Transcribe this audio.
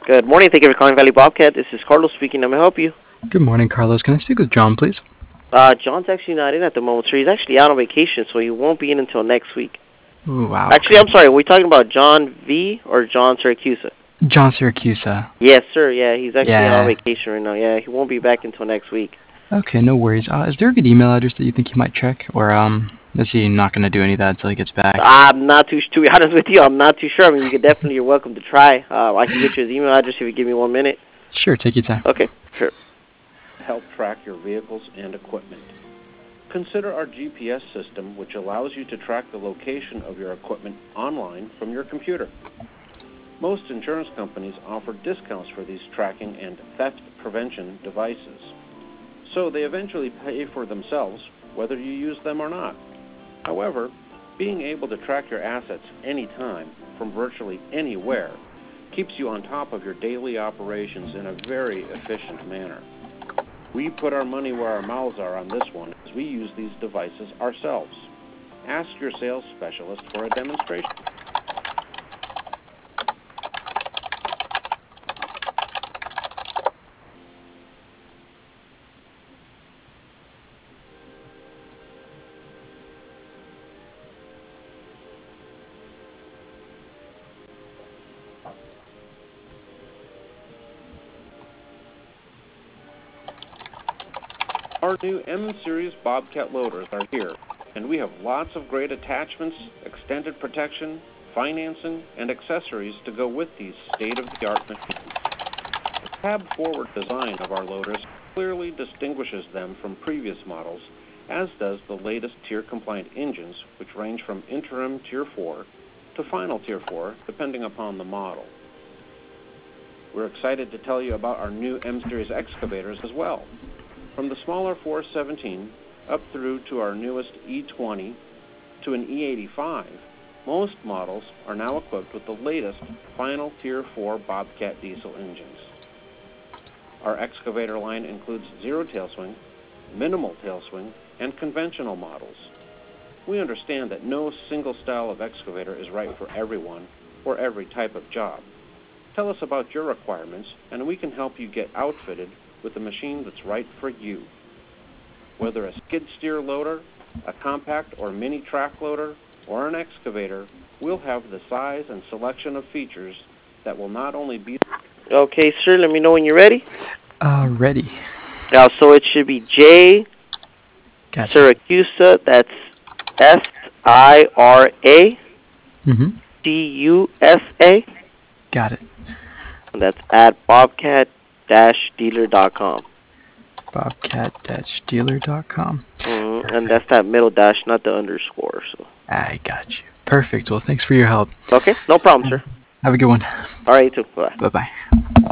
Good morning. Thank you for calling Valley Bobcat. This is Carlos speaking. How may I help you? Good morning, Carlos. Can I speak with John, please? John's actually not in at the moment, sir. He's actually out on vacation, so he won't be in until next week. Ooh, wow. Actually, I'm sorry. Are we talking about John V or John Syracusa? John Syracusa. Yes, sir. Yeah, he's actually out on vacation right now. Yeah, he won't be back until next week. Okay, no worries. Is there a good email address that you think you might check, or is he not going to do any of that until he gets back? I'm not to be honest with you, I'm not too sure. I mean, you're welcome to try. I can get you his email address if you give me 1 minute. Sure, take your time. Okay, sure. Help track your vehicles and equipment. Consider our GPS system, which allows you to track the location of your equipment online from your computer. Most insurance companies offer discounts for these tracking and theft prevention devices, so they eventually pay for themselves whether you use them or not. However, being able to track your assets anytime from virtually anywhere keeps you on top of your daily operations in a very efficient manner. We put our money where our mouths are on this one as we use these devices ourselves. Ask your sales specialist for a demonstration. Our new M-Series Bobcat loaders are here, and we have lots of great attachments, extended protection, financing, and accessories to go with these state-of-the-art machines. The tab-forward design of our loaders clearly distinguishes them from previous models, as does the latest Tier-compliant engines, which range from interim Tier 4 to final Tier 4, depending upon the model. We're excited to tell you about our new M-Series excavators as well. From the smaller 417 up through to our newest E20 to an E85, most models are now equipped with the latest final Tier 4 Bobcat diesel engines. Our excavator line includes zero tail swing, minimal tail swing, and conventional models. We understand that no single style of excavator is right for everyone or every type of job. Tell us about your requirements, and we can help you get outfitted with a machine that's right for you. Whether a skid steer loader, a compact or mini track loader, or an excavator, we'll have the size and selection of features that will not only be... Okay, sir, let me know when you're ready. Ready. So it should be J. Gotcha. Syracusa, that's S-I-R-A. D-U-S-A. Got it. And that's at bobcat-dealer.com. Bobcat-dealer.com. And that's that middle dash, not the underscore. So. I got you. Perfect. Well, thanks for your help. Okay, no problem, sir. Have a good one. All right, you too. Bye. Bye-bye.